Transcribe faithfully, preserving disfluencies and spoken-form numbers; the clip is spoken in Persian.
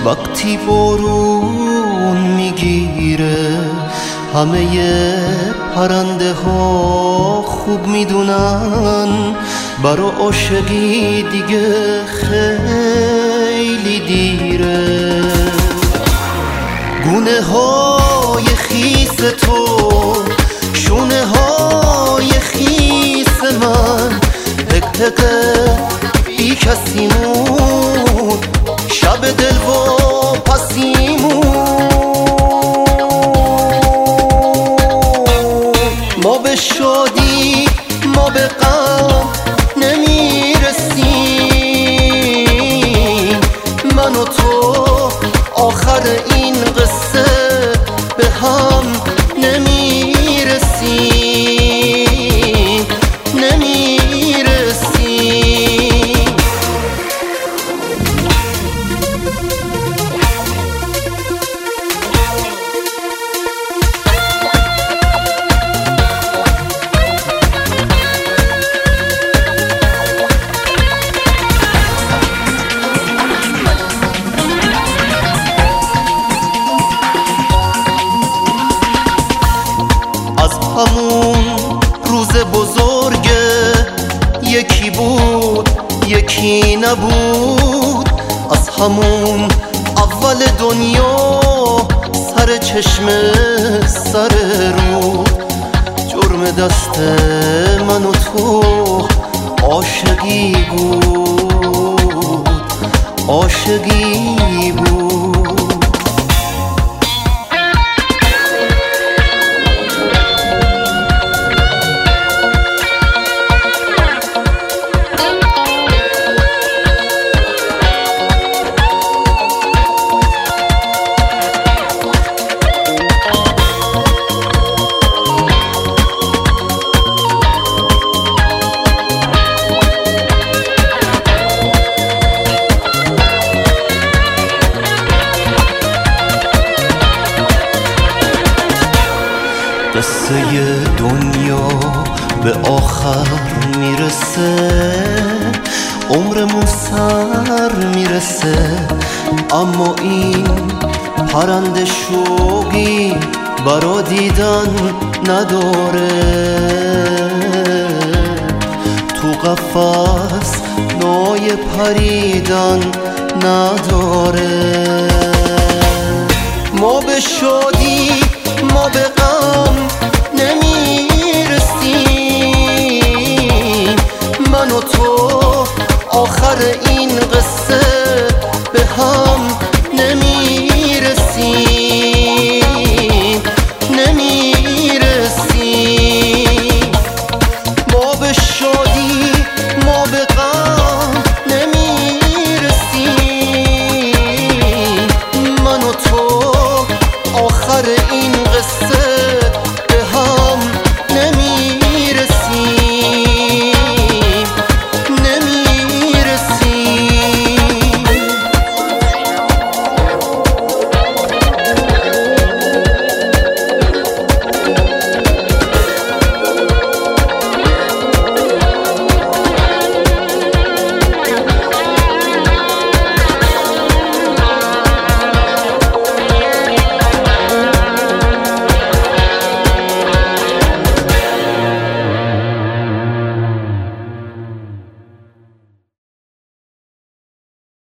وقتی بارون میگیره همه پرنده ها خوب میدونن برا عاشقی دیگه خیلی دیره. گونه های خیس تو شونه های خیس من حقحقه بی کسیمون شب دل و پسیمون ما به شادی ما به غم نمیرسیم من و تو آخر این قصه به هم نمیرسیم نمیرسیم. همون روز بزرگه یکی بود یکی نبود، از همون اول دنیا سر چشم سر رود. جرم دست من و تو عاشقی بود عاشقی بود. قصه دنیا به آخر میرسه، عمرمون سر میرسه، اما این پرنده شوقی برا دیدن نداره. تو قفس نای پریدن نداره. ما به شادی ما به